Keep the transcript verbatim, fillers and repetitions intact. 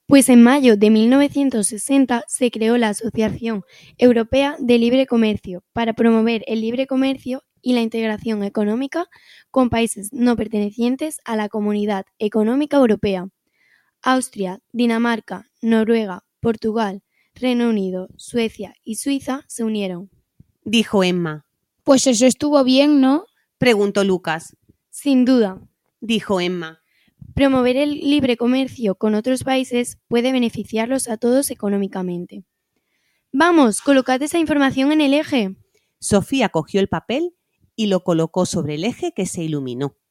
Pues en mayo de mil novecientos sesenta se creó la Asociación Europea de Libre Comercio para promover el libre comercio y la integración económica con países no pertenecientes a la Comunidad Económica Europea. Austria, Dinamarca, Noruega, Portugal, Reino Unido, Suecia y Suiza se unieron. Dijo Emma. Pues eso estuvo bien, ¿no? Preguntó Lucas. Sin duda. Dijo Emma. Promover el libre comercio con otros países puede beneficiarlos a todos económicamente. Vamos, colocad esa información en el eje. Sofía cogió el papel y lo colocó sobre el eje que se iluminó.